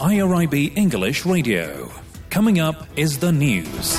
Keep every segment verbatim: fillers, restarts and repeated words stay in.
I R I B English Radio. Coming up is the news.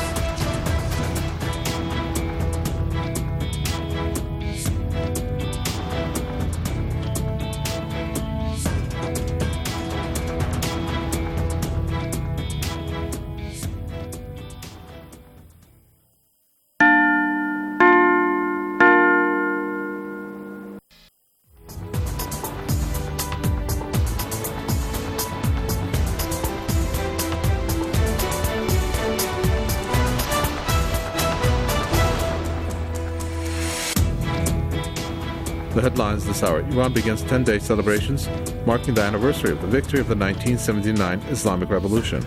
The headlines this hour. Iran begins ten-day celebrations marking the anniversary of the victory of the nineteen seventy-nine Islamic Revolution.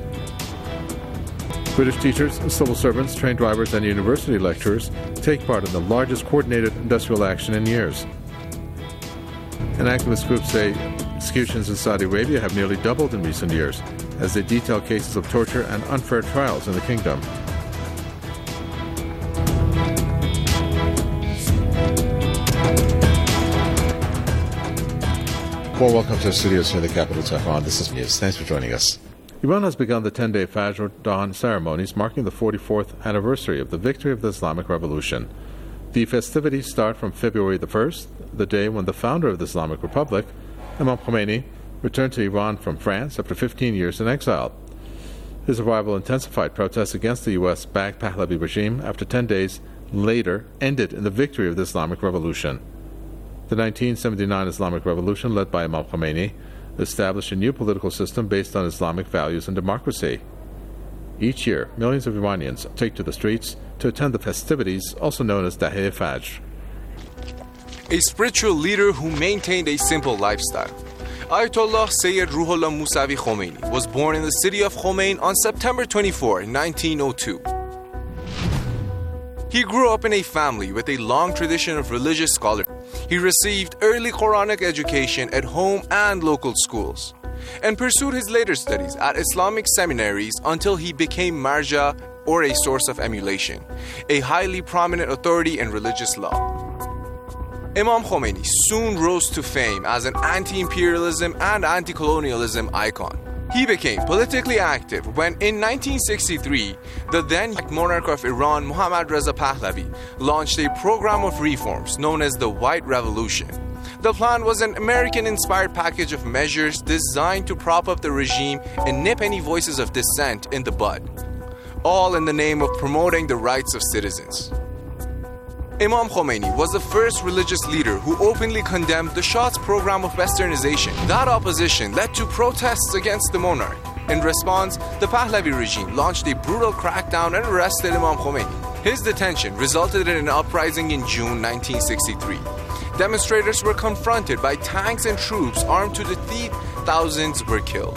British teachers, civil servants, train drivers, and university lecturers take part in the largest coordinated industrial action in years. And activist groups say executions in Saudi Arabia have nearly doubled in recent years as they detail cases of torture and unfair trials in the kingdom. Well, welcome to the studios here in the capital, Tehran. This is News. Thanks for joining us. Iran has begun the ten-day Fajr Dawn ceremonies marking the forty-fourth anniversary of the victory of the Islamic Revolution. The festivities start from February the first, the day when the founder of the Islamic Republic, Imam Khomeini, returned to Iran from France after fifteen years in exile. His arrival intensified protests against the U S-backed Pahlavi regime after ten days later ended in the victory of the Islamic Revolution. The nineteen seventy-nine Islamic Revolution, led by Imam Khomeini, established a new political system based on Islamic values and democracy. Each year, millions of Iranians take to the streets to attend the festivities, also known as Dahe Fajr. A spiritual leader who maintained a simple lifestyle. Ayatollah Sayyid Ruhollah Musavi Khomeini was born in the city of Khomein on September twenty-fourth, nineteen oh two. He grew up in a family with a long tradition of religious scholarship. He received early Quranic education at home and local schools, and pursued his later studies at Islamic seminaries until he became marja, or a source of emulation, a highly prominent authority in religious law. Imam Khomeini soon rose to fame as an anti-imperialism and anti-colonialism icon. He became politically active when, in nineteen sixty-three, the then monarch of Iran, Mohammad Reza Pahlavi, launched a program of reforms known as the White Revolution. The plan was an American-inspired package of measures designed to prop up the regime and nip any voices of dissent in the bud, all in the name of promoting the rights of citizens. Imam Khomeini was the first religious leader who openly condemned the Shah's program of westernization. That opposition led to protests against the monarch. In response, the Pahlavi regime launched a brutal crackdown and arrested Imam Khomeini. His detention resulted in an uprising in June nineteen sixty-three. Demonstrators were confronted by tanks and troops armed to the teeth. Thousands were killed.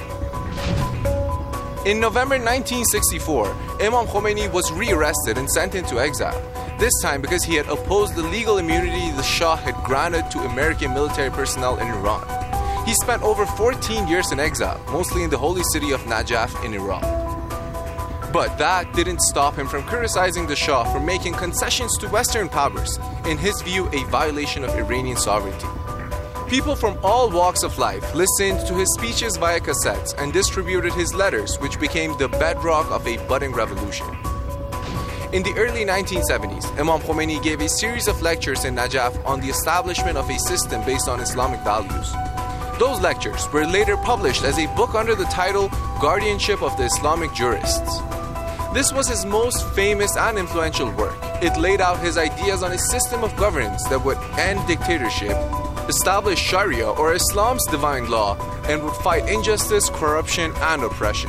In November nineteen sixty-four, Imam Khomeini was re-arrested and sent into exile. This time because he had opposed the legal immunity the Shah had granted to American military personnel in Iran. He spent over fourteen years in exile, mostly in the holy city of Najaf in Iraq. But that didn't stop him from criticizing the Shah for making concessions to Western powers, in his view a violation of Iranian sovereignty. People from all walks of life listened to his speeches via cassettes and distributed his letters, which became the bedrock of a budding revolution. In the early nineteen seventies, Imam Khomeini gave a series of lectures in Najaf on the establishment of a system based on Islamic values. Those lectures were later published as a book under the title Guardianship of the Islamic Jurists. This was his most famous and influential work. It laid out his ideas on a system of governance that would end dictatorship, establish Sharia or Islam's divine law, and would fight injustice, corruption, and oppression.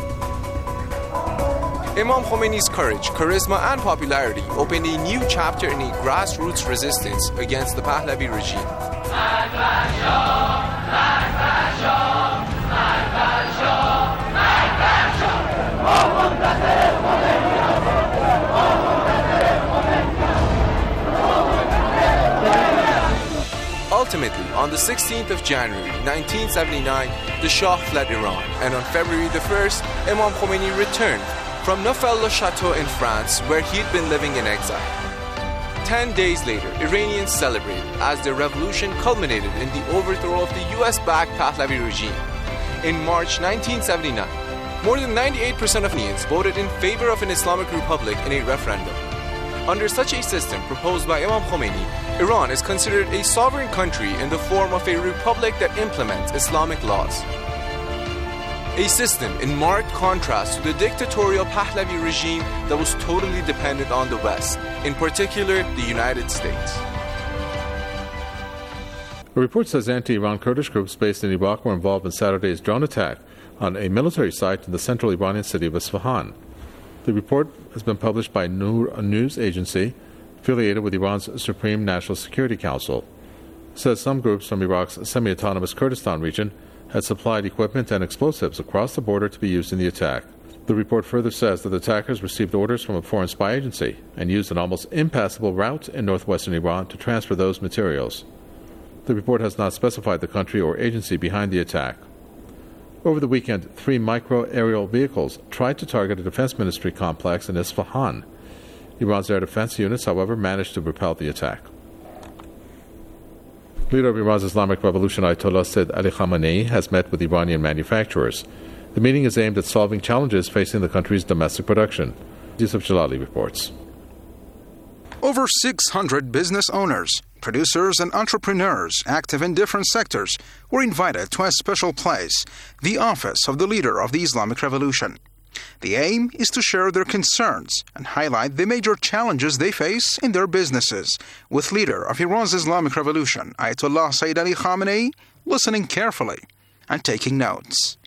Imam Khomeini's courage, charisma, and popularity opened a new chapter in a grassroots resistance against the Pahlavi regime. Ultimately, on the sixteenth of January nineteen seventy-nine, the Shah fled Iran, and on February the first, Imam Khomeini returned from Neufchâteau-le-Château in France, where he'd been living in exile. Ten days later, Iranians celebrated as their revolution culminated in the overthrow of the U S-backed Pahlavi regime. in March nineteen seventy-nine, more than ninety-eight percent of Iranians voted in favor of an Islamic Republic in a referendum. Under such a system proposed by Imam Khomeini, Iran is considered a sovereign country in the form of a republic that implements Islamic laws. A system in marked contrast to the dictatorial Pahlavi regime that was totally dependent on the West, in particular the United States. A report says anti-Iran Kurdish groups based in Iraq were involved in Saturday's drone attack on a military site in the central Iranian city of Isfahan. The report has been published by Noor, a news agency affiliated with Iran's Supreme National Security Council. It says some groups from Iraq's semi-autonomous Kurdistan region had supplied equipment and explosives across the border to be used in the attack. The report further says that the attackers received orders from a foreign spy agency and used an almost impassable route in northwestern Iran to transfer those materials. The report has not specified the country or agency behind the attack. Over the weekend, three micro-aerial vehicles tried to target a defense ministry complex in Isfahan. Iran's air defense units, however, managed to repel the attack. Leader of Iran's Islamic Revolution, Ayatollah Sayyid Ali Khamenei, has met with Iranian manufacturers. The meeting is aimed at solving challenges facing the country's domestic production. Yusuf Jalali reports. Over six hundred business owners, producers, and entrepreneurs active in different sectors were invited to a special place, the office of the leader of the Islamic Revolution. The aim is to share their concerns and highlight the major challenges they face in their businesses, with leader of Iran's Islamic Revolution, Ayatollah Sayyid Ali Khamenei, listening carefully and taking notes.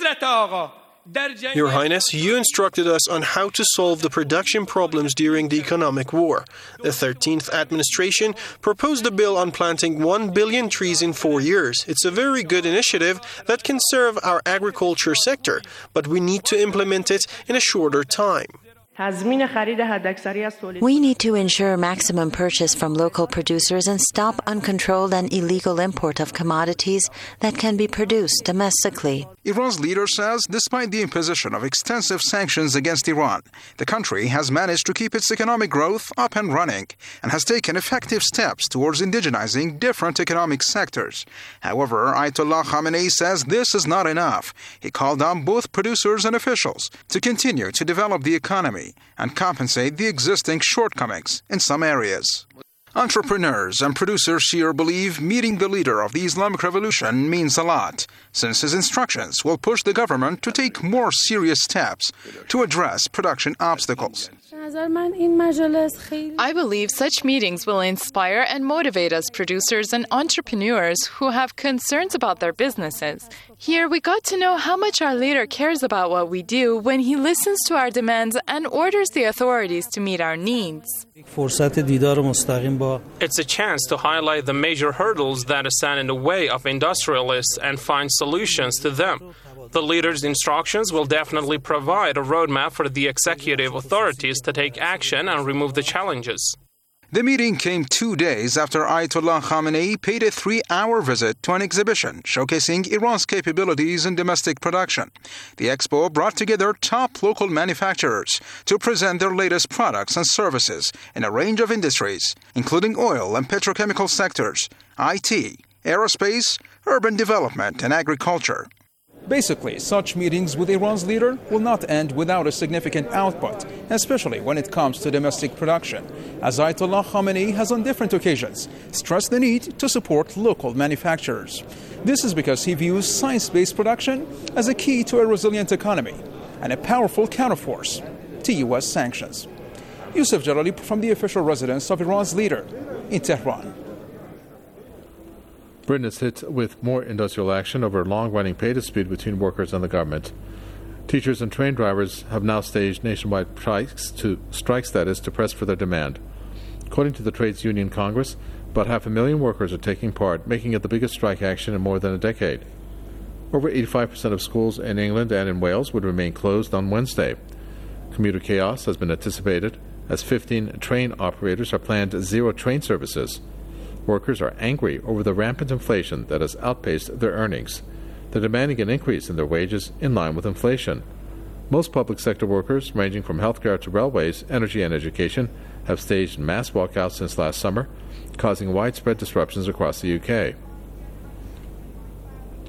Your Highness, you instructed us on how to solve the production problems during the economic war. The thirteenth administration proposed a bill on planting one billion trees in four years. It's a very good initiative that can serve our agriculture sector, but we need to implement it in a shorter time. We need to ensure maximum purchase from local producers and stop uncontrolled and illegal import of commodities that can be produced domestically. Iran's leader says despite the imposition of extensive sanctions against Iran, the country has managed to keep its economic growth up and running and has taken effective steps towards indigenizing different economic sectors. However, Ayatollah Khamenei says this is not enough. He called on both producers and officials to continue to develop the economy and compensate the existing shortcomings in some areas. Entrepreneurs and producers here believe meeting the leader of the Islamic Revolution means a lot, since his instructions will push the government to take more serious steps to address production obstacles. I believe such meetings will inspire and motivate us producers and entrepreneurs who have concerns about their businesses. Here we got to know how much our leader cares about what we do when he listens to our demands and orders the authorities to meet our needs. It's a chance to highlight the major hurdles that stand in the way of industrialists and find solutions to them. The leader's instructions will definitely provide a roadmap for the executive authorities to take action and remove the challenges. The meeting came two days after Ayatollah Khamenei paid a three-hour visit to an exhibition showcasing Iran's capabilities in domestic production. The expo brought together top local manufacturers to present their latest products and services in a range of industries, including oil and petrochemical sectors, I T, aerospace, urban development, and agriculture. Basically, such meetings with Iran's leader will not end without a significant output, especially when it comes to domestic production, as Ayatollah Khamenei has on different occasions stressed the need to support local manufacturers. This is because he views science-based production as a key to a resilient economy and a powerful counterforce to U S sanctions. Yusuf Jalali from the official residence of Iran's leader in Tehran. Britain is hit with more industrial action over a long-running pay dispute between workers and the government. Teachers and train drivers have now staged nationwide strikes to strike status to press for their demand. According to the Trades Union Congress, about half a million workers are taking part, making it the biggest strike action in more than a decade. Over eighty-five percent of schools in England and in Wales would remain closed on Wednesday. Commuter chaos has been anticipated as fifteen train operators have planned zero train services. Workers are angry over the rampant inflation that has outpaced their earnings. They're demanding an increase in their wages in line with inflation. Most public sector workers, ranging from healthcare to railways, energy and education, have staged mass walkouts since last summer, causing widespread disruptions across the U K.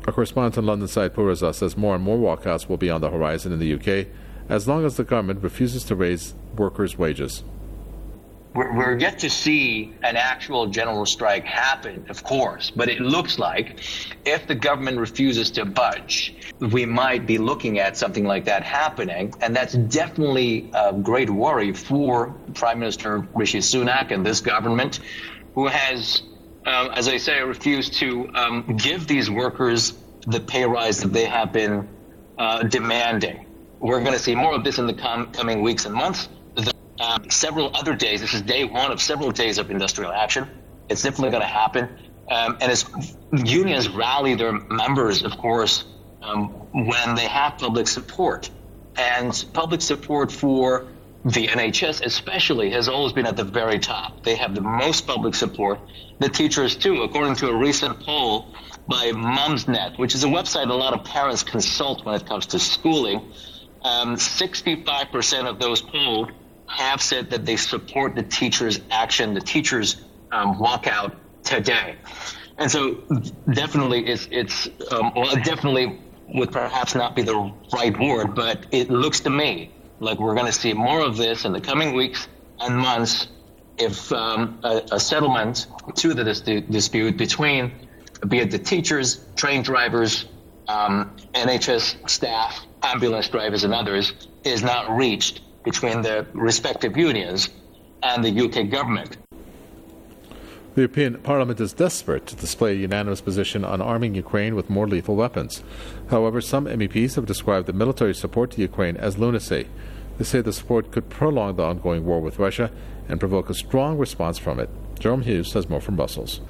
Our correspondent on London side, Puraza, says more and more walkouts will be on the horizon in the U K as long as the government refuses to raise workers' wages. We're, we're yet to see an actual general strike happen, of course, but it looks like if the government refuses to budge, we might be looking at something like that happening, and that's definitely a great worry for Prime Minister Rishi Sunak and this government, who has, um, as I say, refused to um, give these workers the pay rise that they have been uh, demanding. We're going to see more of this in the com- coming weeks and months. The, uh, several other days, this is day one of several days of industrial action. It's definitely going to happen. Um, and as unions rally their members, of course, um, when they have public support. And public support for the N H S especially has always been at the very top. They have the most public support. The teachers, too, according to a recent poll by Mumsnet, which is a website a lot of parents consult when it comes to schooling. Um, sixty-five percent of those polled have said that they support the teachers' action, the teachers' um, walkout today. And so definitely it's, it's um, well, definitely would perhaps not be the right word, but it looks to me like we're going to see more of this in the coming weeks and months if um, a, a settlement to the dis- dispute between, be it the teachers, train drivers, um, N H S staff, ambulance drivers and others, is not reached between the respective unions and the U K government. The European Parliament is desperate to display a unanimous position on arming Ukraine with more lethal weapons. However, some M E Ps have described the military support to Ukraine as lunacy. They say the support could prolong the ongoing war with Russia and provoke a strong response from it. Jerome Hughes has more from Brussels.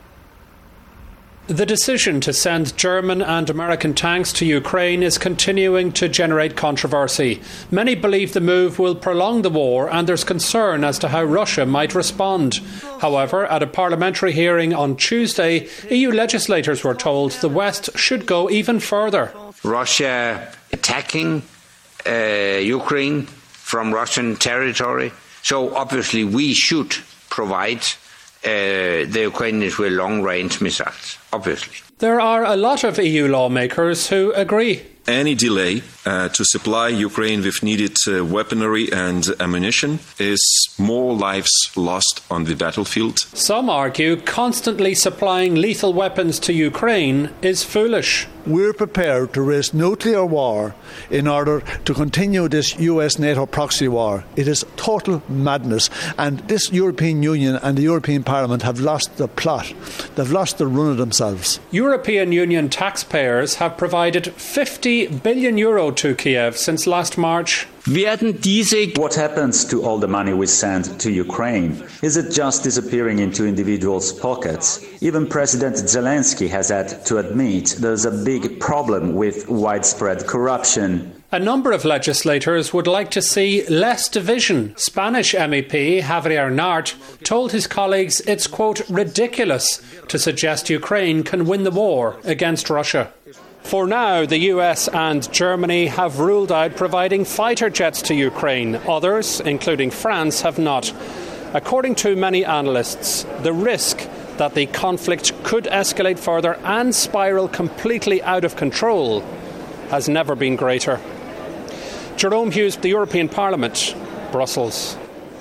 The decision to send German and American tanks to Ukraine is continuing to generate controversy. Many believe the move will prolong the war, and there's concern as to how Russia might respond. However, at a parliamentary hearing on Tuesday, E U legislators were told the West should go even further. Russia attacking uh, Ukraine from Russian territory, so obviously we should provide Uh, the Ukrainians with long-range missiles, obviously. There are a lot of E U lawmakers who agree. Any delay uh, to supply Ukraine with needed uh, weaponry and ammunition is more lives lost on the battlefield. Some argue constantly supplying lethal weapons to Ukraine is foolish. We're prepared to risk nuclear war in order to continue this U S NATO proxy war. It is total madness, and this European Union and the European Parliament have lost the plot. They've lost the run of themselves. European Union taxpayers have provided fifty billion euro to Kiev since last March. What happens to all the money we send to Ukraine? Is it just disappearing into individuals' pockets? Even President Zelensky has had to admit there's a big problem with widespread corruption. A number of legislators would like to see less division. Spanish M E P Javier Nart told his colleagues it's, quote, ridiculous to suggest Ukraine can win the war against Russia. For now, the U S and Germany have ruled out providing fighter jets to Ukraine. Others, including France, have not. According to many analysts, the risk that the conflict could escalate further and spiral completely out of control has never been greater. Jerome Hughes, the European Parliament, Brussels.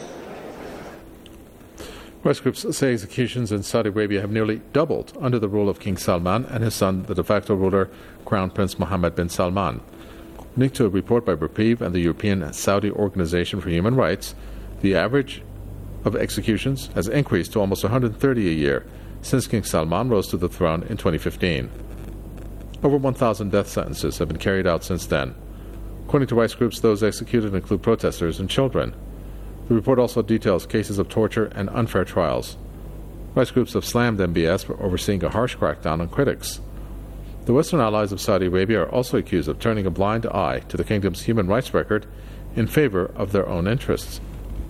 Rights groups say executions in Saudi Arabia have nearly doubled under the rule of King Salman and his son, the de facto ruler, Crown Prince Mohammed bin Salman. According to a report by Reprieve and the European Saudi Organization for Human Rights, the average of executions has increased to almost one hundred thirty a year since King Salman rose to the throne in twenty fifteen. Over one thousand death sentences have been carried out since then. According to rights groups, those executed include protesters and children. The report also details cases of torture and unfair trials. Rights groups have slammed M B S for overseeing a harsh crackdown on critics. The Western allies of Saudi Arabia are also accused of turning a blind eye to the kingdom's human rights record in favor of their own interests.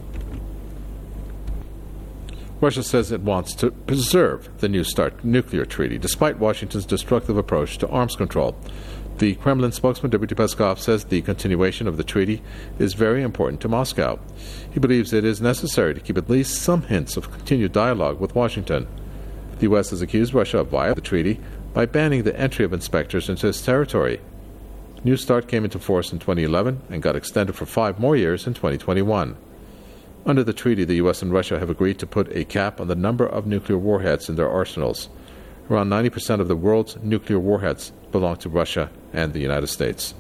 Russia says it wants to preserve the New START nuclear treaty, despite Washington's destructive approach to arms control. The Kremlin spokesman, Dmitry Peskov, says the continuation of the treaty is very important to Moscow. He believes it is necessary to keep at least some hints of continued dialogue with Washington. The U S has accused Russia of violating the treaty by banning the entry of inspectors into his territory. New START came into force in twenty eleven and got extended for five more years in twenty twenty-one. Under the treaty, the U S and Russia have agreed to put a cap on the number of nuclear warheads in their arsenals. Around ninety percent of the world's nuclear warheads belong to Russia and the United States.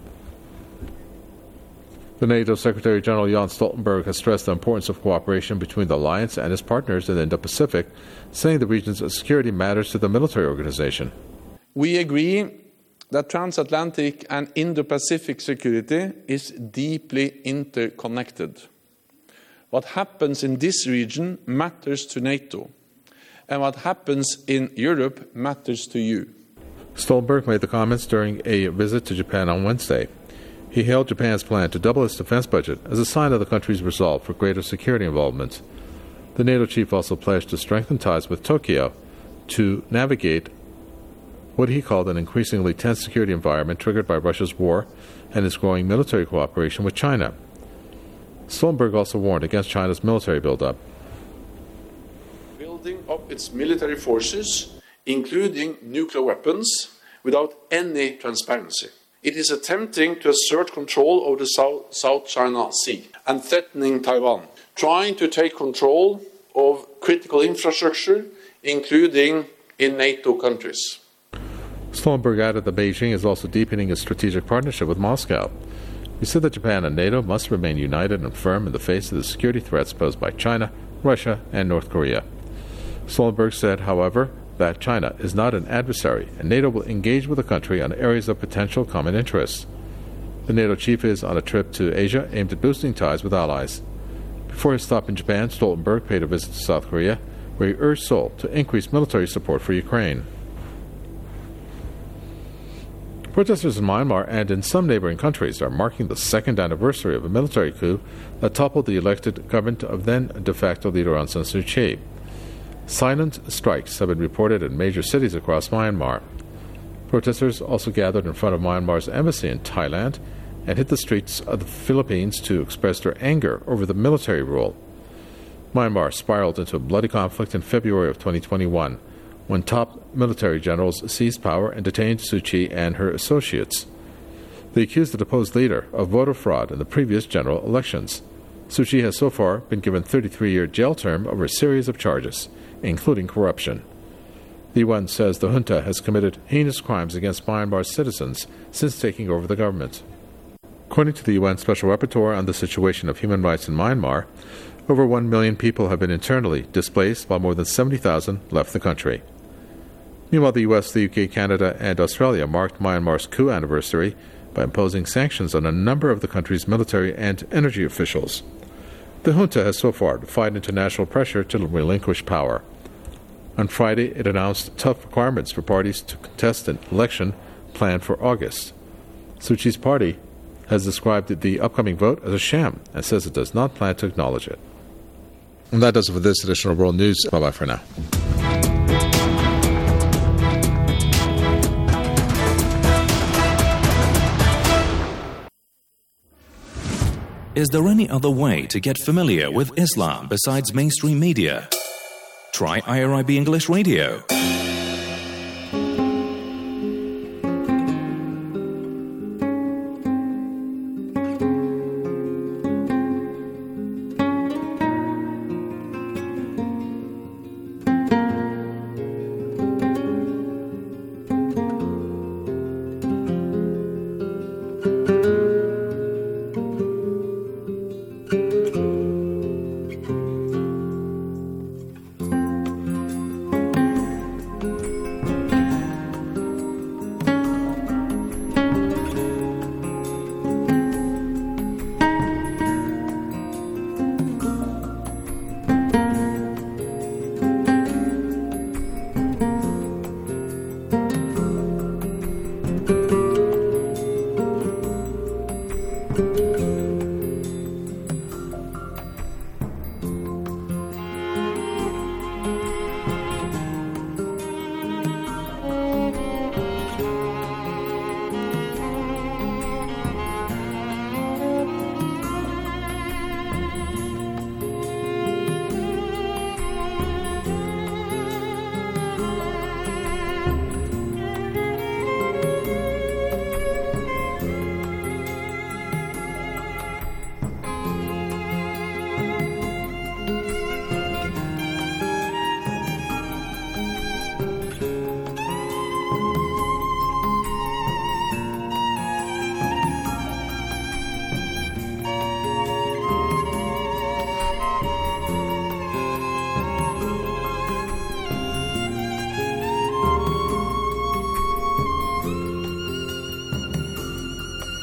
The NATO Secretary General Jens Stoltenberg has stressed the importance of cooperation between the alliance and its partners in the Indo-Pacific, saying the region's security matters to the military organization. We agree that transatlantic and Indo-Pacific security is deeply interconnected. What happens in this region matters to NATO, and what happens in Europe matters to you. Stoltenberg made the comments during a visit to Japan on Wednesday. He hailed Japan's plan to double its defense budget as a sign of the country's resolve for greater security involvement. The NATO chief also pledged to strengthen ties with Tokyo to navigate what he called an increasingly tense security environment triggered by Russia's war and its growing military cooperation with China. Stoltenberg also warned against China's military buildup. Building up its military forces, including nuclear weapons, without any transparency. It is attempting to assert control over the South, South China Sea and threatening Taiwan, trying to take control of critical infrastructure, including in NATO countries. Stoltenberg added that Beijing is also deepening its strategic partnership with Moscow. He said that Japan and NATO must remain united and firm in the face of the security threats posed by China, Russia, and North Korea. Stoltenberg said, however, that China is not an adversary, and NATO will engage with the country on areas of potential common interest. The NATO chief is on a trip to Asia aimed at boosting ties with allies. Before his stop in Japan, Stoltenberg paid a visit to South Korea, where he urged Seoul to increase military support for Ukraine. Protesters in Myanmar and in some neighboring countries are marking the second anniversary of a military coup that toppled the elected government of then de facto leader Aung San Suu Kyi. Silent strikes have been reported in major cities across Myanmar. Protesters also gathered in front of Myanmar's embassy in Thailand and hit the streets of the Philippines to express their anger over the military rule. Myanmar spiraled into a bloody conflict in February of twenty twenty-one, when top military generals seized power and detained Suu Kyi and her associates. They accused the deposed leader of voter fraud in the previous general elections. Suu Kyi has so far been given a thirty-three-year jail term over a series of charges, including corruption. The U N says the junta has committed heinous crimes against Myanmar's citizens since taking over the government. According to the U N Special Rapporteur on the situation of human rights in Myanmar, over one million people have been internally displaced, while more than seventy thousand left the country. Meanwhile, the U S, the U K, Canada, and Australia marked Myanmar's coup anniversary by imposing sanctions on a number of the country's military and energy officials. The junta has so far defied international pressure to relinquish power. On Friday, it announced tough requirements for parties to contest an election planned for August. Suu Kyi's party has described the upcoming vote as a sham and says it does not plan to acknowledge it. And that does it for this edition of World News. Bye-bye for now. Is there any other way to get familiar with Islam besides mainstream media? Try I R I B English Radio.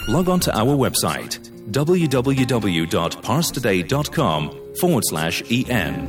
log on to our website www.parstoday.com forward slash en.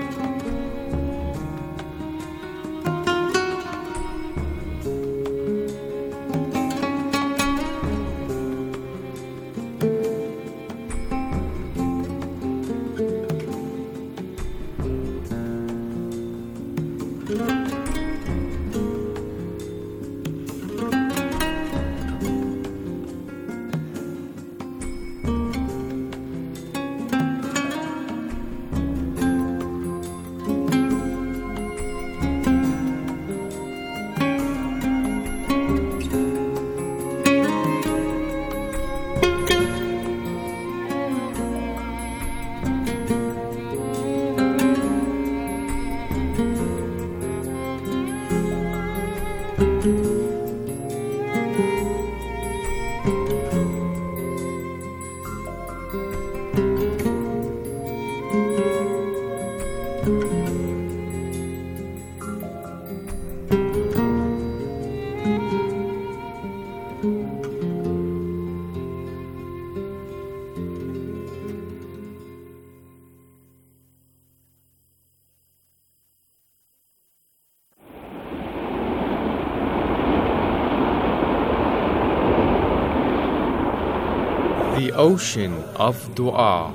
The ocean of dua.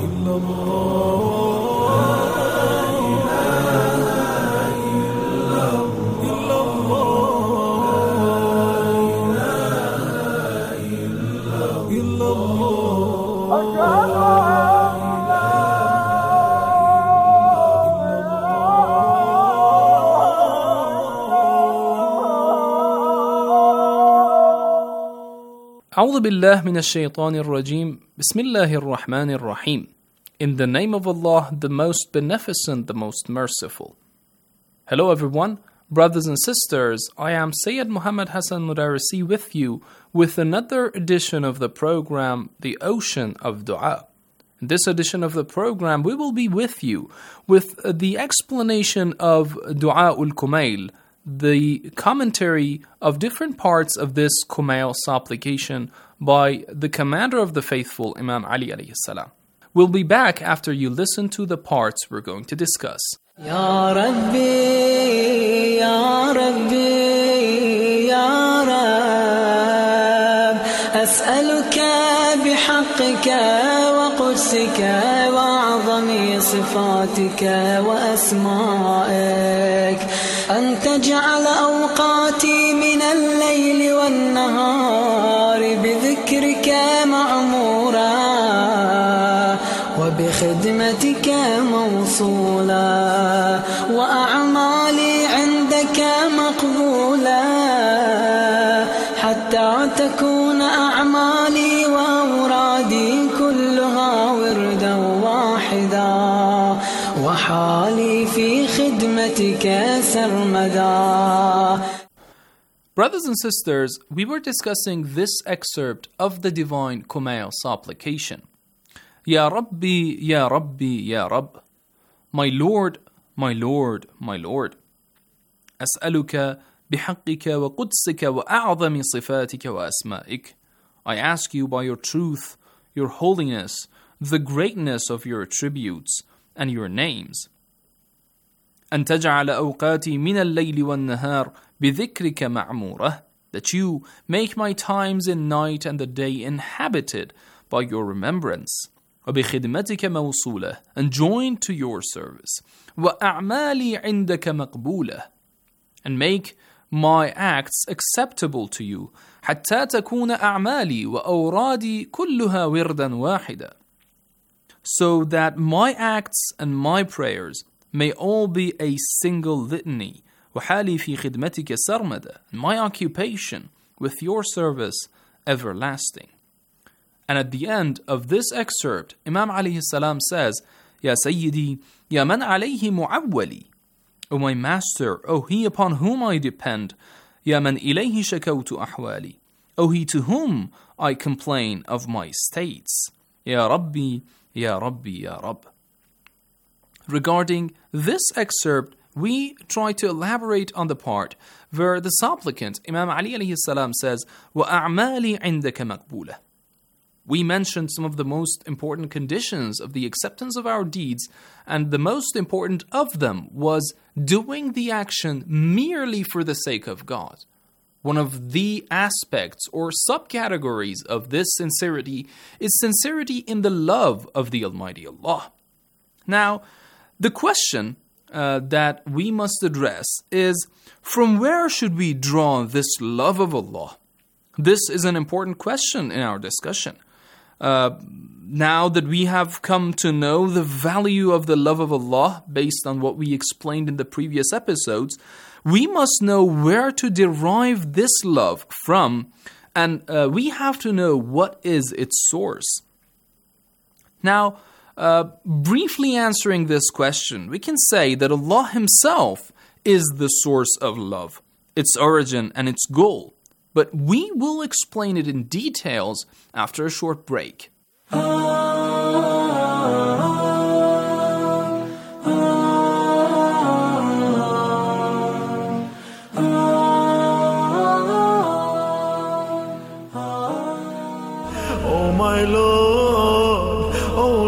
أعوذ بالله من الشيطان الرجيم بسم الله الرحمن الرحيم. In the name of Allah, the most beneficent, the most merciful. Hello everyone, brothers and sisters, I am Sayyid Muhammad Hassan Mudarisi with you with another edition of the program, The Ocean of Dua. In this edition of the program, we will be with you with the explanation of Dua ul-Kumail, the commentary of different parts of this Kumail supplication by the commander of the faithful, Imam Ali alayhi salam. We'll be back after you listen to the parts we're going to discuss. Ya Rabbi, Ya Rabbi, Ya Rab, as'aluka bihaqqika wa qudsika wa a'zami sifatika wa asma'ik أن تجعل أوقاتي من الليل والنهار بذكرك معمورا وبخدمتك موصولا وأعمالي عندك مقبولا حتى تكون أعمالي وأورادي كلها وردا واحدا وحالي في خدمتك سرمدا. Brothers and sisters, we were discussing this excerpt of the divine Kumail supplication. Ya Rabbi, Ya Rabbi, Ya Rabb. My Lord, my Lord, my Lord. أسألك بحقك وقدسك وأعظم صفاتك وأسمائك. I ask you by your truth, your holiness, the greatness of your attributes and your names. أن تجعل أوقاتي من الليل والنهار بذكرك معمورة, that you make my times in night and the day inhabited by your remembrance. وبخدمتك موصولة, and joined to your service. وأعمالي عندك مقبولة, and make my acts acceptable to you. حتى تكون أعمالي وأورادي كلها وردا واحدا, so that my acts and my prayers may all be a single litany. وحالي في خدمتك سرمدا, my occupation with your service everlasting. And at the end of this excerpt, Imam alayhi salam says, Ya Sayyidi, Ya man alayhi mu'awwali, O my master, O he upon whom I depend, Ya man ilayhi shakawtu ahwali, O he to whom I complain of my states. Ya Rabbi, Ya Rabbi, Ya Rabb. Regarding this excerpt, we try to elaborate on the part where the supplicant, Imam Ali alayhi salam, says, وَأَعْمَالِي عِنْدَكَ مَقْبُولَةً. We mentioned some of the most important conditions of the acceptance of our deeds, and the most important of them was doing the action merely for the sake of God. One of the aspects or subcategories of this sincerity is sincerity in the love of the Almighty Allah. Now, the question uh, that we must address is, from where should we draw this love of Allah? This is an important question in our discussion. Uh, now that we have come to know the value of the love of Allah based on what we explained in the previous episodes, we must know where to derive this love from, and uh, we have to know what is its source. Now, uh, briefly answering this question, we can say that Allah Himself is the source of love, its origin and its goal. But we will explain it in details after a short break. Oh my Lord, oh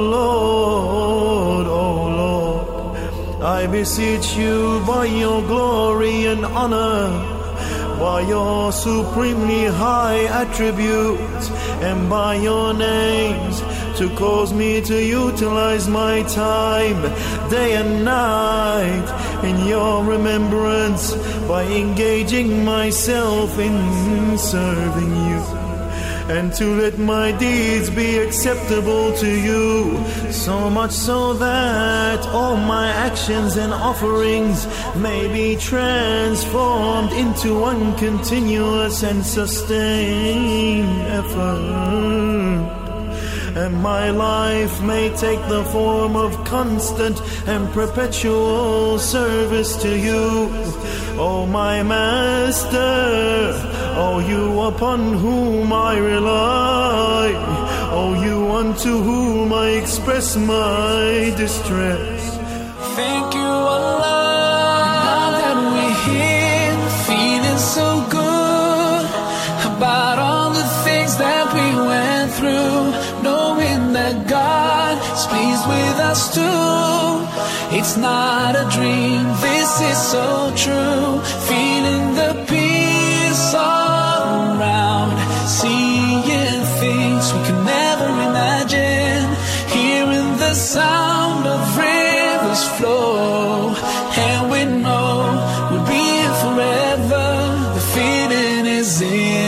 Lord, oh Lord, I beseech you by your glory and honor, by your supremely high attributes, and by your names, to cause me to utilize my time, day and night, in your remembrance, by engaging myself in serving you, and to let my deeds be acceptable to you, so much so that all my actions and offerings may be transformed into one continuous and sustained effort, and my life may take the form of constant and perpetual service to you, O my Master, O you upon whom I rely, O you unto whom I express my distress. Thank you, Allah. Now that we're here, feeling so good about all the things that we went through, knowing that God is pleased with us too. It's not a dream, this is so true. Feeling the peace all around, seeing things we could never imagine, hearing the sound of rivers flow, and we know we'll be here forever. The feeling is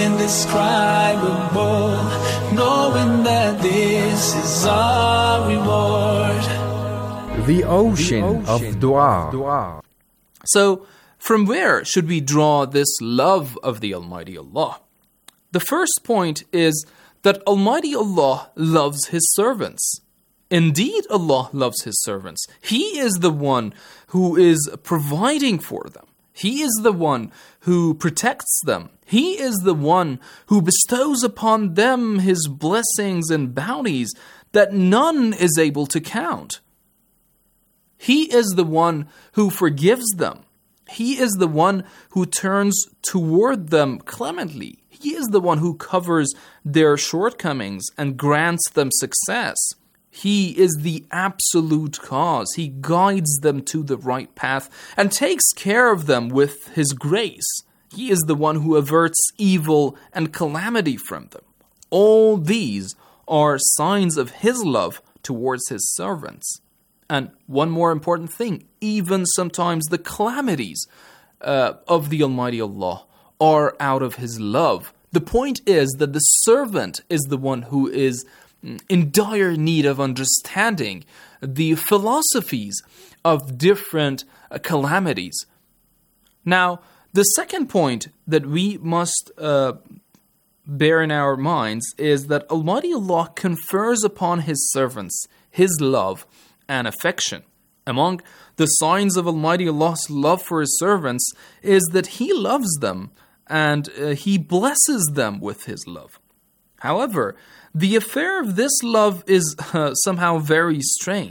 indescribable, knowing that this is our reward. The ocean, the ocean of dua. dua. So, from where should we draw this love of the Almighty Allah? The first point is that Almighty Allah loves His servants. Indeed, Allah loves His servants. He is the one who is providing for them. He is the one who protects them. He is the one who bestows upon them His blessings and bounties that none is able to count. He is the one who forgives them. He is the one who turns toward them clemently. He is the one who covers their shortcomings and grants them success. He is the absolute cause. He guides them to the right path and takes care of them with His grace. He is the one who averts evil and calamity from them. All these are signs of His love towards His servants. And one more important thing, even sometimes the calamities uh, of the Almighty Allah are out of His love. The point is that the servant is the one who is in dire need of understanding the philosophies of different uh, calamities. Now, the second point that we must uh, bear in our minds is that Almighty Allah confers upon His servants His love and affection. Among the signs of Almighty Allah's love for His servants is that He loves them and uh, He blesses them with His love. However, the affair of this love is uh, somehow very strange.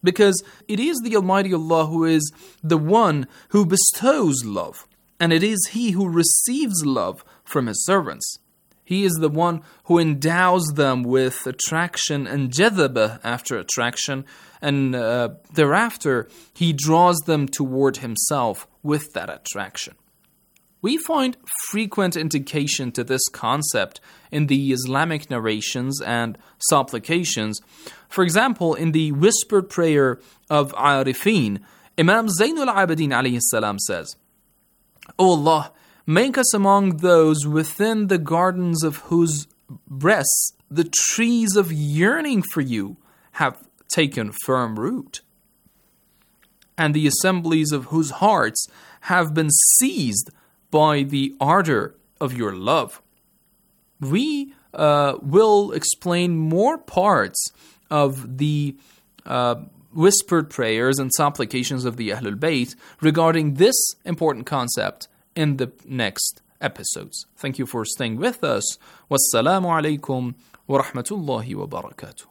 because it is the Almighty Allah who is the one who bestows love, and it is He who receives love from His servants. He is the one who endows them with attraction and jadaba after attraction, and uh, thereafter He draws them toward Himself with that attraction. We find frequent indication to this concept in the Islamic narrations and supplications. For example, in the whispered prayer of Arifin, Imam Zainul Abidin alayhi salam says, O Allah, make us among those within the gardens of whose breasts the trees of yearning for you have taken firm root, and the assemblies of whose hearts have been seized by the ardor of your love. We uh, will explain more parts of the uh, whispered prayers and supplications of the Ahlul Bayt regarding this important concept in the next episodes. Thank you for staying with us. Wassalamu alaikum wa rahmatullahi wa barakatuh.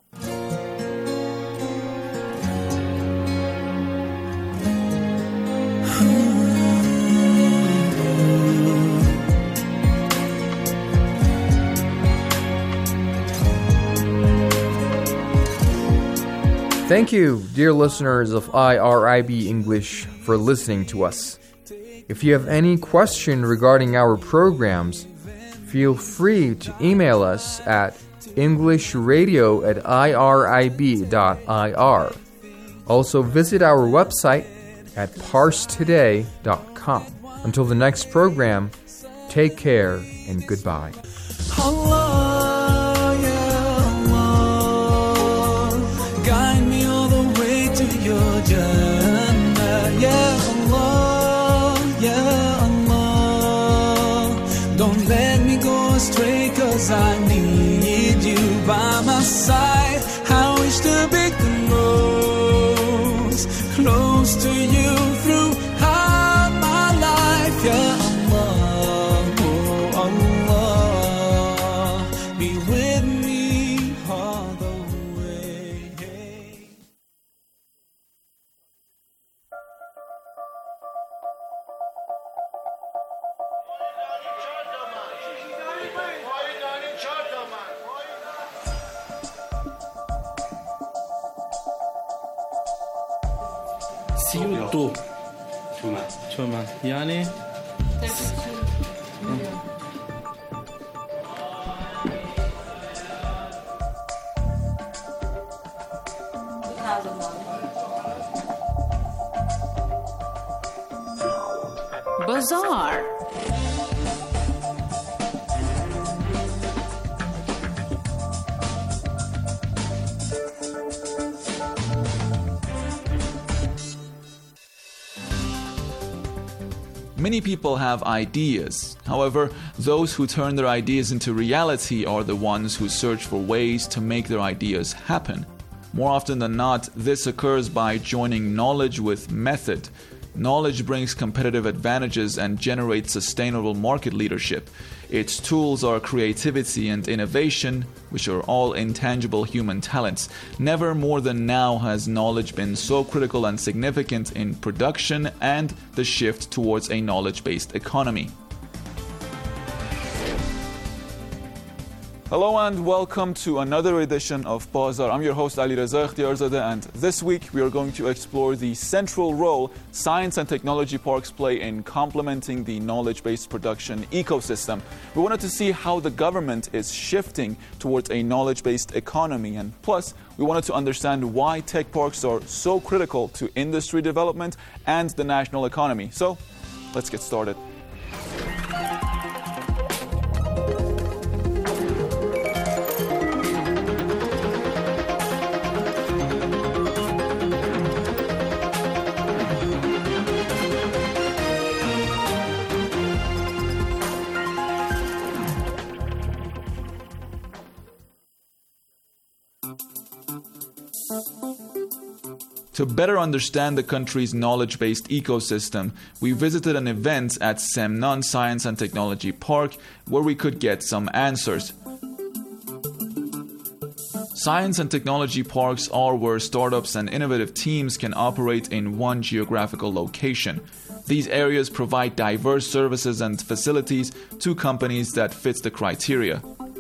Thank you, dear listeners of I R I B English, for listening to us. If you have any question regarding our programs, feel free to email us at englishradio at irib dot I R. Also visit our website at parse today dot com. Until the next program, take care and goodbye. Allah, yeah, Allah, guide me all the way to your Jannah, yeah Allah, yeah Allah, don't let me go astray, 'cause I need you by my side. I wish to be close, close to you throughout my life, yeah Allah, oh Allah, be with me all the way. سی و دو تومن یعنی Bazaar. Many people have ideas. However, those who turn their ideas into reality are the ones who search for ways to make their ideas happen. More often than not, this occurs by joining knowledge with method. Knowledge brings competitive advantages and generates sustainable market leadership. Its tools are creativity and innovation, which are all intangible human talents. Never more than now has knowledge been so critical and significant in production and the shift towards a knowledge-based economy. Hello and welcome to another edition of Bazaar. I'm your host Ali Reza Ikhtiarzadeh, and this week we are going to explore the central role science and technology parks play in complementing the knowledge-based production ecosystem. We wanted to see how the government is shifting towards a knowledge-based economy, and plus we wanted to understand why tech parks are so critical to industry development and the national economy. So let's get started. To better understand the country's knowledge-based ecosystem, we visited an event at Semnan Science and Technology Park where we could get some answers. Science and technology parks are where startups and innovative teams can operate in one geographical location. These areas provide diverse services and facilities to companies that fit the criteria.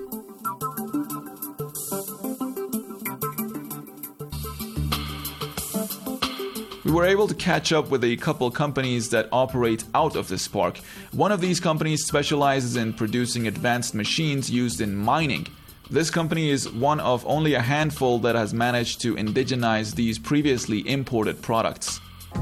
We were able to catch up with a couple companies that operate out of this park. One of these companies specializes in producing advanced machines used in mining. This company is one of only a handful that has managed to indigenize these previously imported products.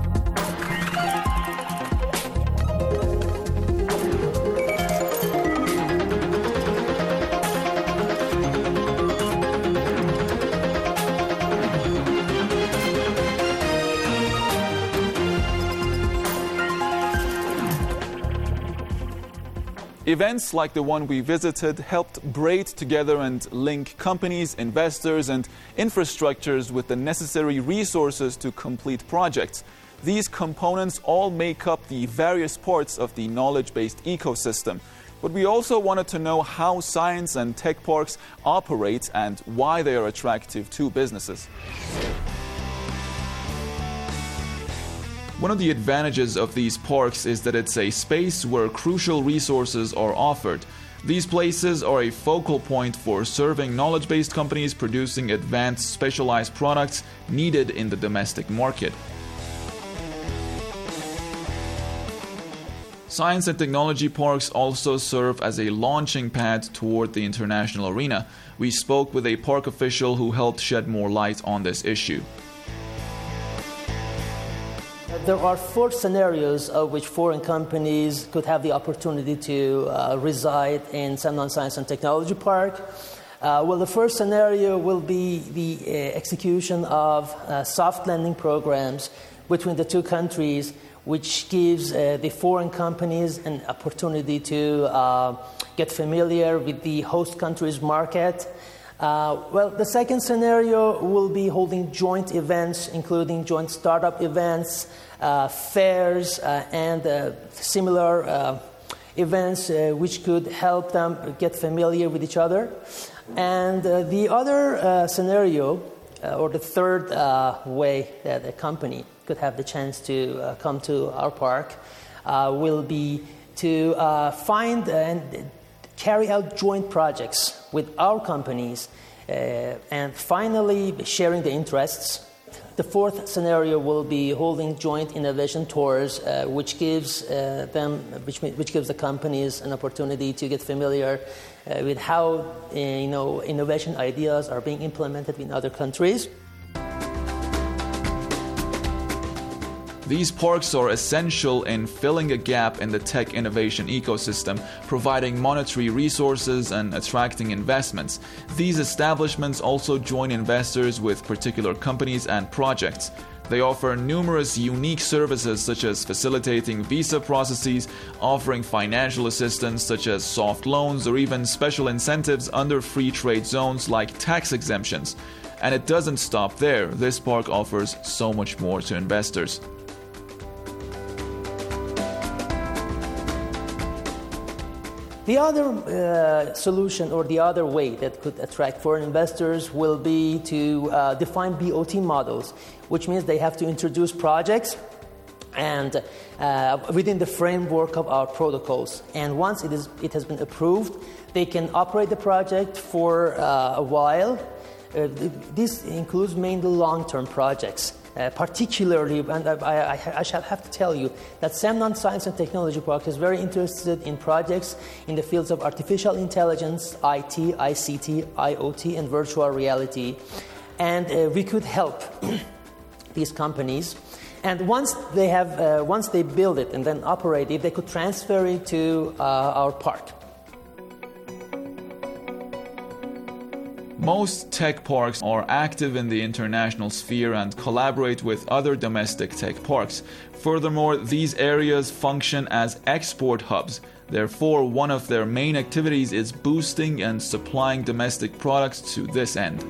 Events like the one we visited helped braid together and link companies, investors, and infrastructures with the necessary resources to complete projects. These components all make up the various parts of the knowledge-based ecosystem. But we also wanted to know how science and tech parks operate and why they are attractive to businesses. One of the advantages of these parks is that it's a space where crucial resources are offered. These places are a focal point for serving knowledge-based companies producing advanced specialized products needed in the domestic market. Science and technology parks also serve as a launching pad toward the international arena. We spoke with a park official who helped shed more light on this issue. There are four scenarios of which foreign companies could have the opportunity to uh, reside in Semnan Science and Technology Park. Uh, well, the first scenario will be the uh, execution of uh, soft lending programs between the two countries, which gives uh, the foreign companies an opportunity to uh, get familiar with the host country's market. Uh, well, the second scenario will be holding joint events, including joint startup events, uh, fairs, uh, and uh, similar uh, events uh, which could help them get familiar with each other. And uh, the other uh, scenario, uh, or the third uh, way that a company could have the chance to uh, come to our park, uh, will be to uh, find and carry out joint projects with our companies, uh, and finally sharing the interests. The fourth scenario will be holding joint innovation tours, uh, which gives uh, them, which, which gives the companies an opportunity to get familiar uh, with how uh, you know innovation ideas are being implemented in other countries. These parks are essential in filling a gap in the tech innovation ecosystem, providing monetary resources and attracting investments. These establishments also join investors with particular companies and projects. They offer numerous unique services such as facilitating visa processes, offering financial assistance such as soft loans, or even special incentives under free trade zones like tax exemptions. And it doesn't stop there. This park offers so much more to investors. The other uh, solution, or the other way that could attract foreign investors, will be to uh, define B O T models, which means they have to introduce projects and uh, within the framework of our protocols. And once it is, it has been approved, they can operate the project for uh, a while. Uh, this includes mainly long-term projects. Uh, particularly, and I, I, I shall have to tell you that Semnan Science and Technology Park is very interested in projects in the fields of artificial intelligence, I T, I C T, I O T, and virtual reality. And uh, we could help these companies. And once they have, uh, once they build it and then operate it, they could transfer it to uh, our park. Most tech parks are active in the international sphere and collaborate with other domestic tech parks. Furthermore, these areas function as export hubs. Therefore, one of their main activities is boosting and supplying domestic products to this end.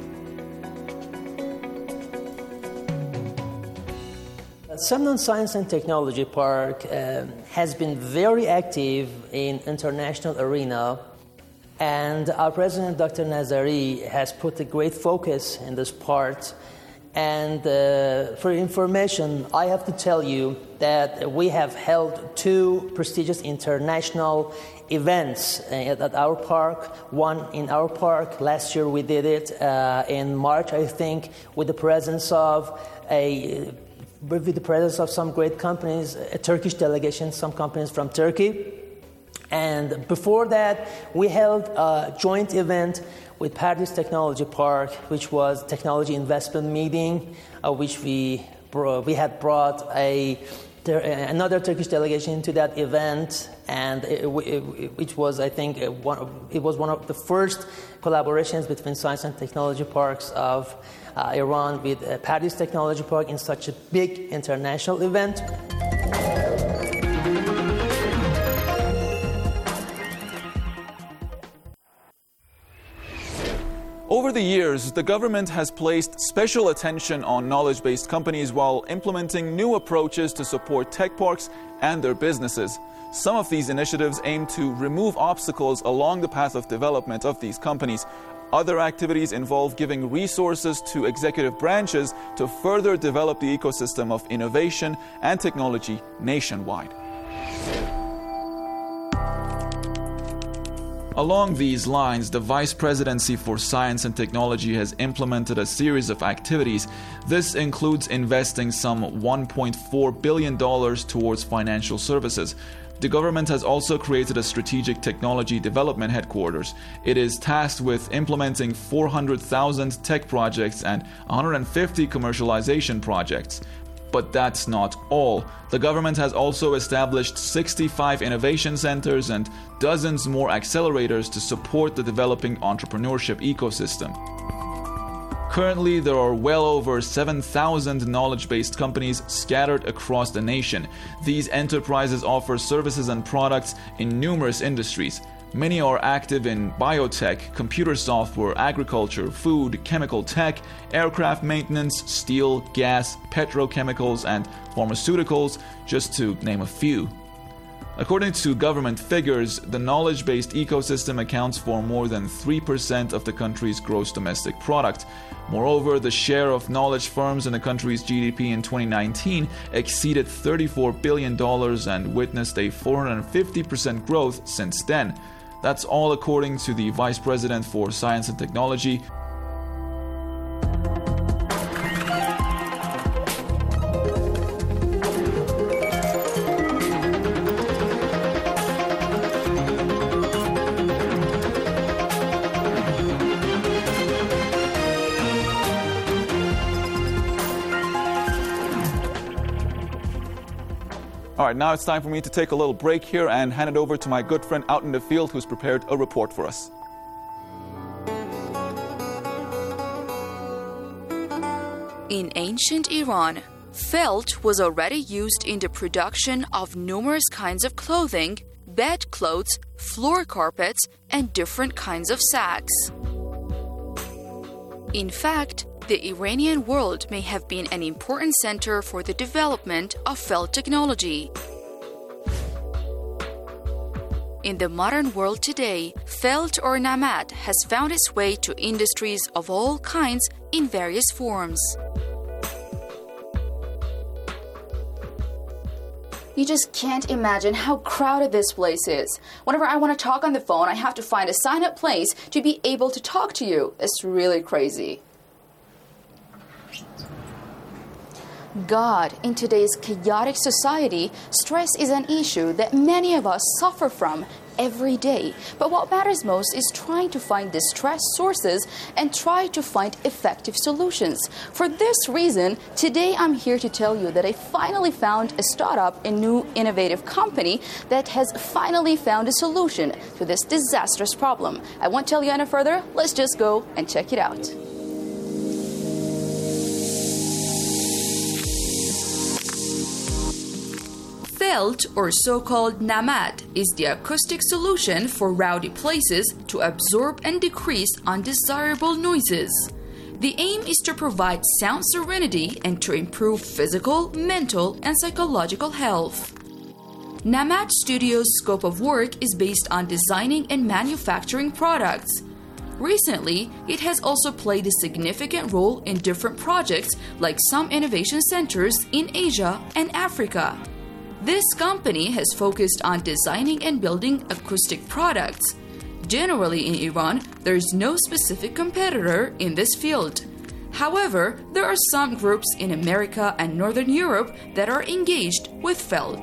Semnan Science and Technology Park uh, has been very active in international arena And our president, Doctor Nazari, has put a great focus in this part. And uh, for information, I have to tell you that we have held two prestigious international events at our park. One in our park. Last year we did it uh, in March, I think, with the presence of a with the presence of some great companies, a Turkish delegation, some companies from Turkey. And before that, we held a joint event with Paradise Technology Park, which was technology investment meeting, uh, which we brought, we had brought a another Turkish delegation to that event, and it, it, which was, I think, one, it was one of the first collaborations between science and technology parks of uh, Iran with uh, Paradise Technology Park in such a big international event. Over the years, the government has placed special attention on knowledge-based companies while implementing new approaches to support tech parks and their businesses. Some of these initiatives aim to remove obstacles along the path of development of these companies. Other activities involve giving resources to executive branches to further develop the ecosystem of innovation and technology nationwide. Along these lines, the Vice Presidency for Science and Technology has implemented a series of activities. This includes investing some one point four billion dollars towards financial services. The government has also created a strategic technology development headquarters. It is tasked with implementing four hundred thousand tech projects and one hundred fifty commercialization projects. But that's not all. The government has also established sixty-five innovation centers and dozens more accelerators to support the developing entrepreneurship ecosystem. Currently, there are well over seven thousand knowledge-based companies scattered across the nation. These enterprises offer services and products in numerous industries. Many are active in biotech, computer software, agriculture, food, chemical tech, aircraft maintenance, steel, gas, petrochemicals, and pharmaceuticals, just to name a few. According to government figures, the knowledge-based ecosystem accounts for more than three percent of the country's gross domestic product. Moreover, the share of knowledge firms in the country's G D P in twenty nineteen exceeded thirty-four billion dollars and witnessed a four hundred fifty percent growth since then. That's all according to the Vice President for Science and Technology. All right, now it's time for me to take a little break here and hand it over to my good friend out in the field who's prepared a report for us. In ancient Iran, felt was already used in the production of numerous kinds of clothing, bedclothes, floor carpets, and different kinds of sacks. In fact, the Iranian world may have been an important center for the development of felt technology. In the modern world today, felt or namat has found its way to industries of all kinds in various forms. You just can't imagine how crowded this place is. Whenever I want to talk on the phone, I have to find a sign-up place to be able to talk to you. It's really crazy. God, in today's chaotic society, stress is an issue that many of us suffer from every day. But what matters most is trying to find the stress sources and try to find effective solutions. For this reason, today I'm here to tell you that I finally found a startup, a new innovative company that has finally found a solution to this disastrous problem. I won't tell you any further. Let's just go and check it out. Felt, or so-called namat, is the acoustic solution for rowdy places to absorb and decrease undesirable noises. The aim is to provide sound serenity and to improve physical, mental, and psychological health. Namat Studio's scope of work is based on designing and manufacturing products. Recently, it has also played a significant role in different projects like some innovation centers in Asia and Africa. This company has focused on designing and building acoustic products. Generally in Iran, there is no specific competitor in this field. However, there are some groups in America and Northern Europe that are engaged with felt.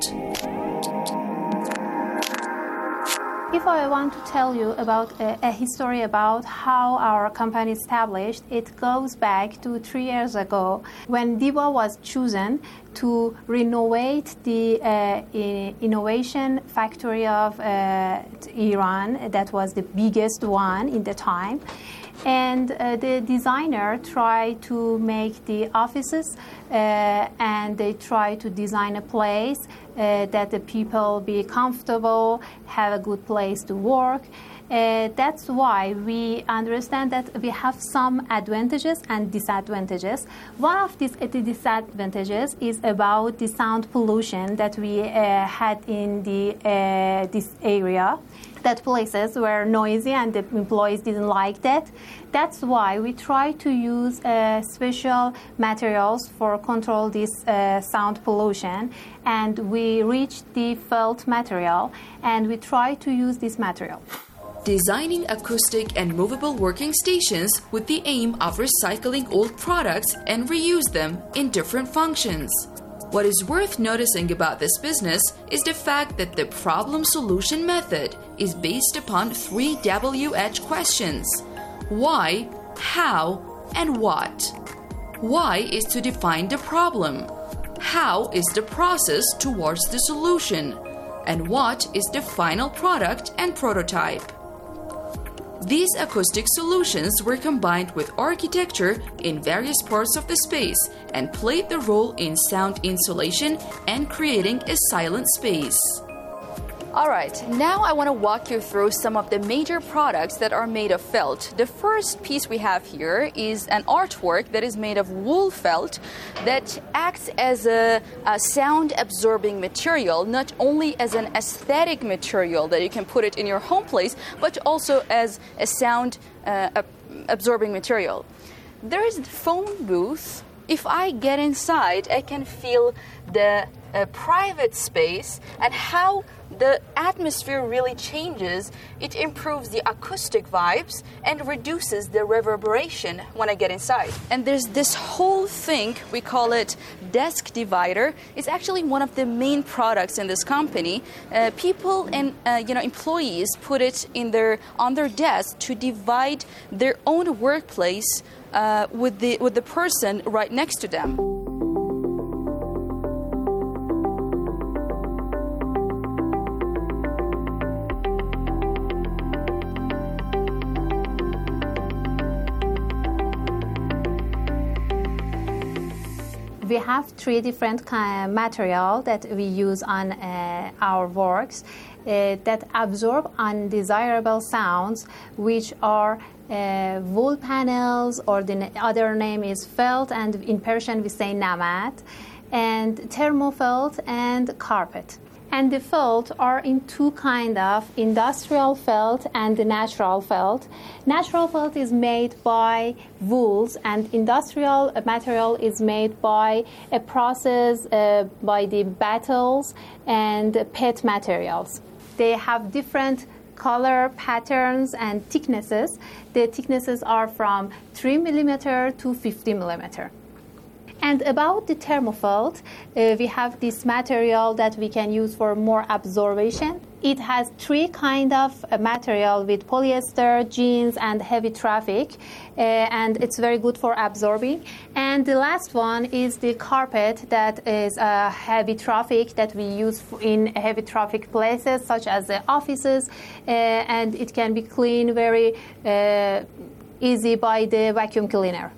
If I want to tell you about a, a history about how our company established, it goes back to three years ago when DIVA was chosen to renovate the uh, innovation factory of uh, Iran. That was the biggest one in the time. And uh, the designer tried to make the offices uh, and they tried to design a place uh, that the people be comfortable, have a good place to work. Uh, that's why we understand that we have some advantages and disadvantages. One of these disadvantages is about the sound pollution that we uh, had in the uh, this area. That places were noisy and the employees didn't like that. That's why we try to use uh, special materials for control this uh, sound pollution, and we reached the felt material and we try to use this material. Designing acoustic and movable working stations with the aim of recycling old products and reuse them in different functions. What is worth noticing about this business is the fact that the problem-solution method is based upon three W H questions: why, how, and what. Why is to define the problem. How is the process towards the solution. And what is the final product and prototype. These acoustic solutions were combined with architecture in various parts of the space and played the role in sound insulation and creating a silent space. All right, now I want to walk you through some of the major products that are made of felt. The first piece we have here is an artwork that is made of wool felt that acts as a, a sound-absorbing material, not only as an aesthetic material that you can put it in your home place, but also as a sound-absorbing uh, material. There is a phone booth. If I get inside, I can feel the uh, private space and how the atmosphere really changes. It improves the acoustic vibes and reduces the reverberation when I get inside. And there's this whole thing, we call it desk divider. It's actually one of the main products in this company. Uh, people and uh, you know employees put it in their on their desk to divide their own workplace uh, with the with the person right next to them. We have three different kind of material that we use on uh, our works uh, that absorb undesirable sounds, which are uh, wool panels, or the other name is felt, and in Persian we say namat, and thermofelt and carpet. And the felt are in two kind of industrial felt and the natural felt. Natural felt is made by wools, and industrial material is made by a process uh, by the battles and pet materials. They have different color patterns and thicknesses. The thicknesses are from three millimeter to fifty millimeter. And about the thermofelt, uh, we have this material that we can use for more absorption. It has three kind of uh, material with polyester, jeans, and heavy traffic, uh, and it's very good for absorbing. And the last one is the carpet that is uh, heavy traffic that we use in heavy traffic places such as the offices, uh, and it can be cleaned very uh, easy by the vacuum cleaner.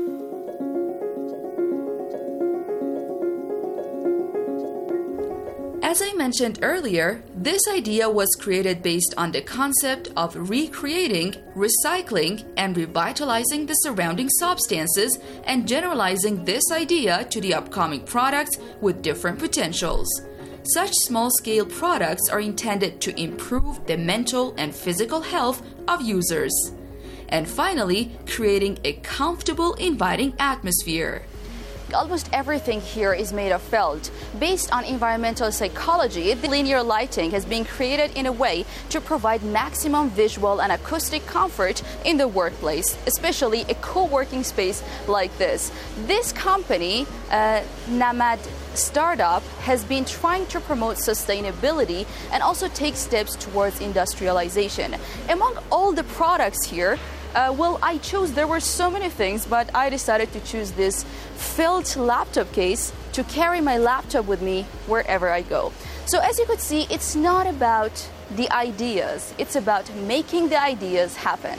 As I mentioned earlier, this idea was created based on the concept of recreating, recycling, and revitalizing the surrounding substances and generalizing this idea to the upcoming products with different potentials. Such small-scale products are intended to improve the mental and physical health of users. And finally, creating a comfortable, inviting atmosphere. Almost everything here is made of felt. Based on environmental psychology, the linear lighting has been created in a way to provide maximum visual and acoustic comfort in the workplace, especially a co-working space like this. This company, uh, Namad Startup, has been trying to promote sustainability and also take steps towards industrialization. Among all the products here, Uh, well, I chose, there were so many things, but I decided to choose this felt laptop case to carry my laptop with me wherever I go. So as you could see, it's not about the ideas, it's about making the ideas happen.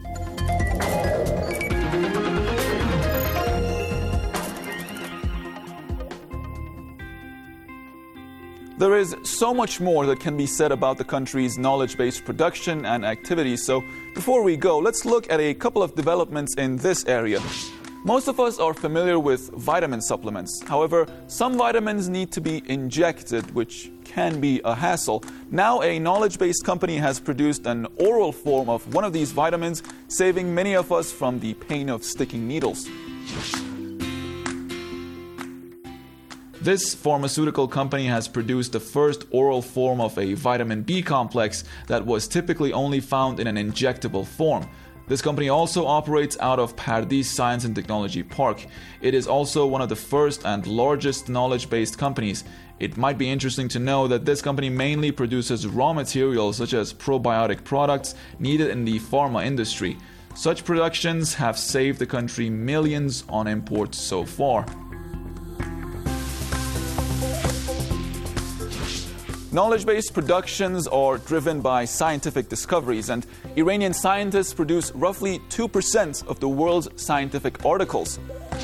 There is so much more that can be said about the country's knowledge-based production and activities, so before we go, let's look at a couple of developments in this area. Most of us are familiar with vitamin supplements. However, some vitamins need to be injected, which can be a hassle. Now, a knowledge-based company has produced an oral form of one of these vitamins, saving many of us from the pain of sticking needles. This pharmaceutical company has produced the first oral form of a vitamin B complex that was typically only found in an injectable form. This company also operates out of Pardees Science and Technology Park. It is also one of the first and largest knowledge-based companies. It might be interesting to know that this company mainly produces raw materials such as probiotic products needed in the pharma industry. Such productions have saved the country millions on imports so far. Knowledge-based productions are driven by scientific discoveries, and Iranian scientists produce roughly two percent of the world's scientific articles.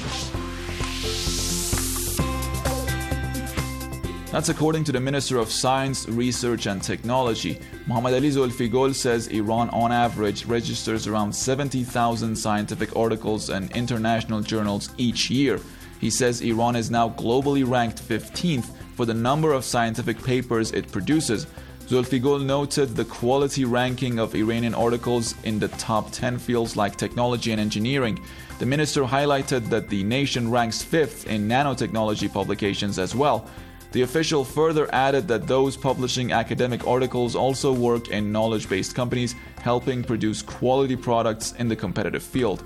That's according to the Minister of Science, Research and Technology. Mohammad Ali Zulfigul says Iran on average registers around seventy thousand scientific articles in international journals each year. He says Iran is now globally ranked fifteenth for the number of scientific papers it produces. Zulfigul noted the quality ranking of Iranian articles in the top ten fields like technology and engineering. The minister highlighted that the nation ranks fifth in nanotechnology publications as well. The official further added that those publishing academic articles also work in knowledge-based companies, helping produce quality products in the competitive field.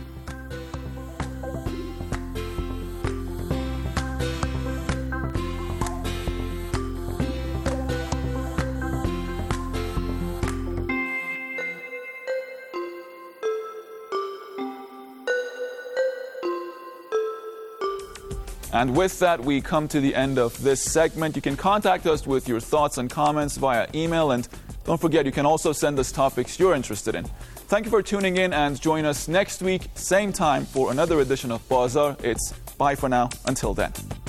And with that, we come to the end of this segment. You can contact us with your thoughts and comments via email. And don't forget, you can also send us topics you're interested in. Thank you for tuning in, and join us next week, same time, for another edition of Bazaar. It's bye for now. Until then.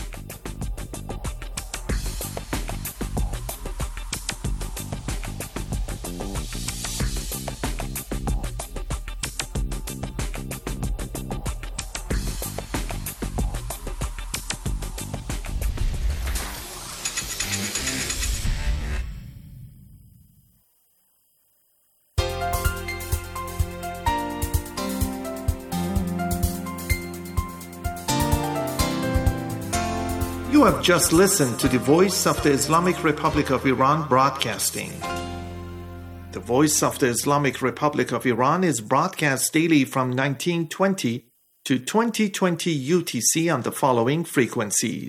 You have just listened to the Voice of the Islamic Republic of Iran broadcasting. The Voice of the Islamic Republic of Iran is broadcast daily from nineteen twenty to twenty twenty U T C on the following frequencies.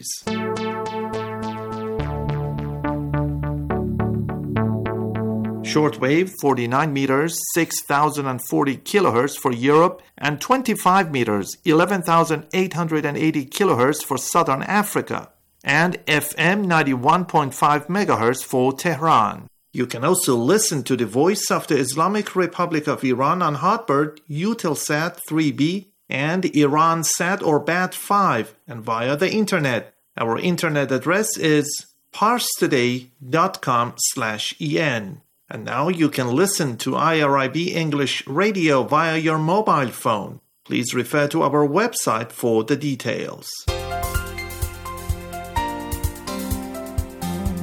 Shortwave forty-nine meters, six thousand forty kilohertz for Europe, and twenty-five meters, eleven thousand eight hundred eighty kilohertz for Southern Africa, and F M ninety-one point five megahertz for Tehran. You can also listen to the Voice of the Islamic Republic of Iran on Hotbird, Eutelsat three B, and Iransat or B A T five, and via the internet. Our internet address is parstoday dot com slash en. And now you can listen to I R I B English Radio via your mobile phone. Please refer to our website for the details.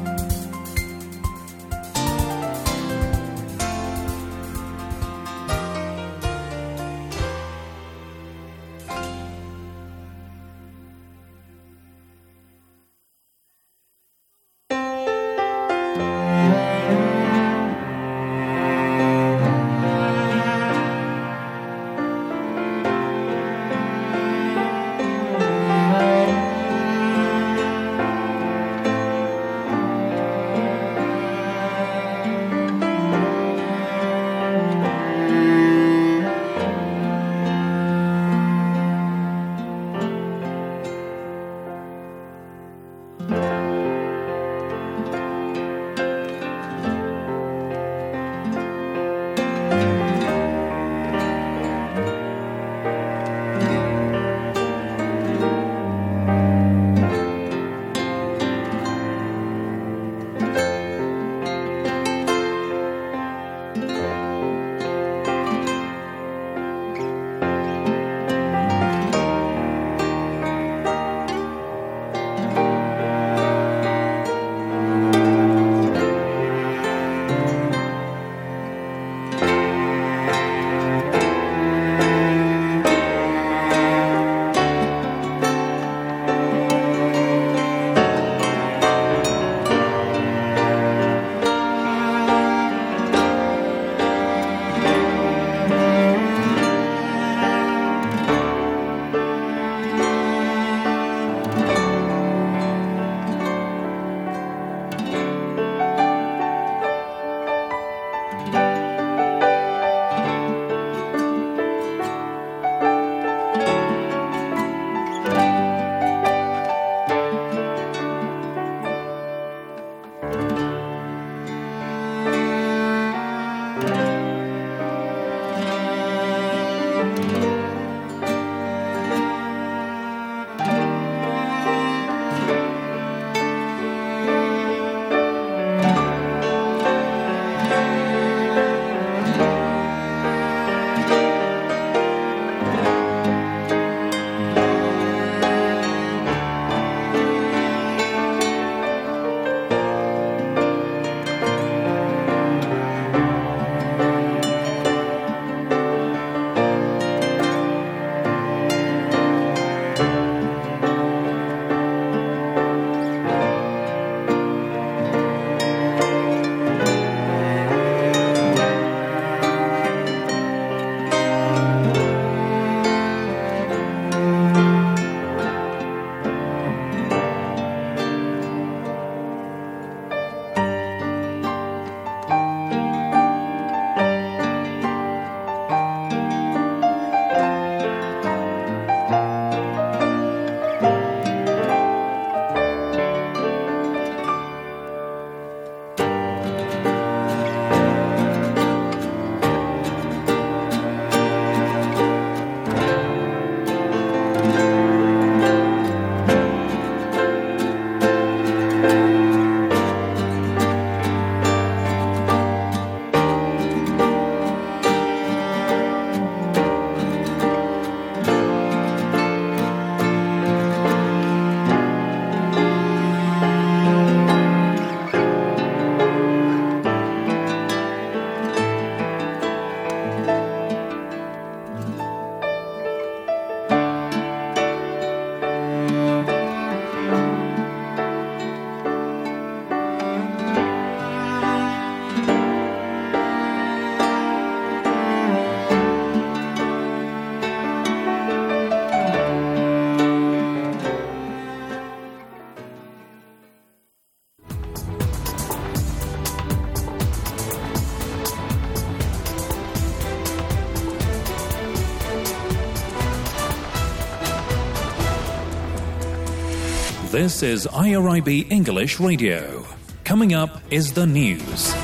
This is I R I B English Radio. Coming up is the news.